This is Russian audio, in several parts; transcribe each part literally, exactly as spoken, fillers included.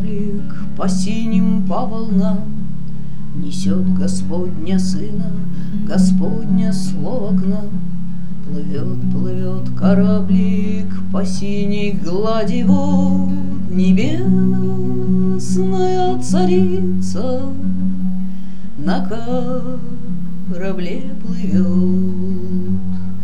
кораблик по синим, по волнам несет Господня Сына, Господня Слово к нам. Плывет, плывет кораблик по синей глади вод, небесная царица на корабле плывет.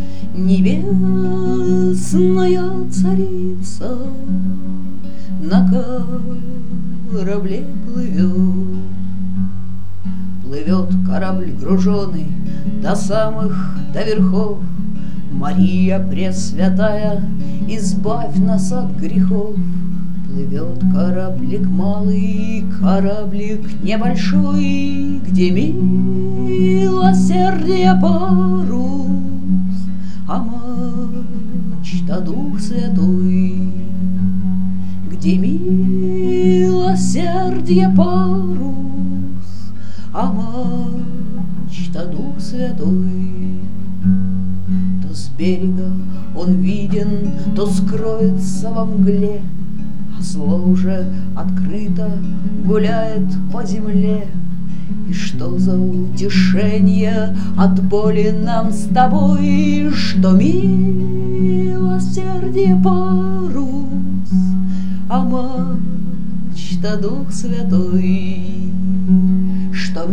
Небесная царица на корабле плывет. Плывет корабль груженый до самых, до верхов. Мария Пресвятая, избавь нас от грехов. Плывет кораблик малый, кораблик небольшой, где милосердие парус, а мачта Дух Святой. Где милосердие парус, а мачта Дух Святой. То с берега он виден, то скроется во мгле, а зло уже открыто гуляет по земле. И что за утешение от боли нам с тобой, что милосердие парус, а мачта Дух Святой. Что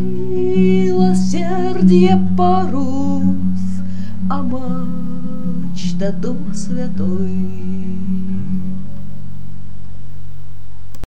милосердие парус, а мачта Дух Святой.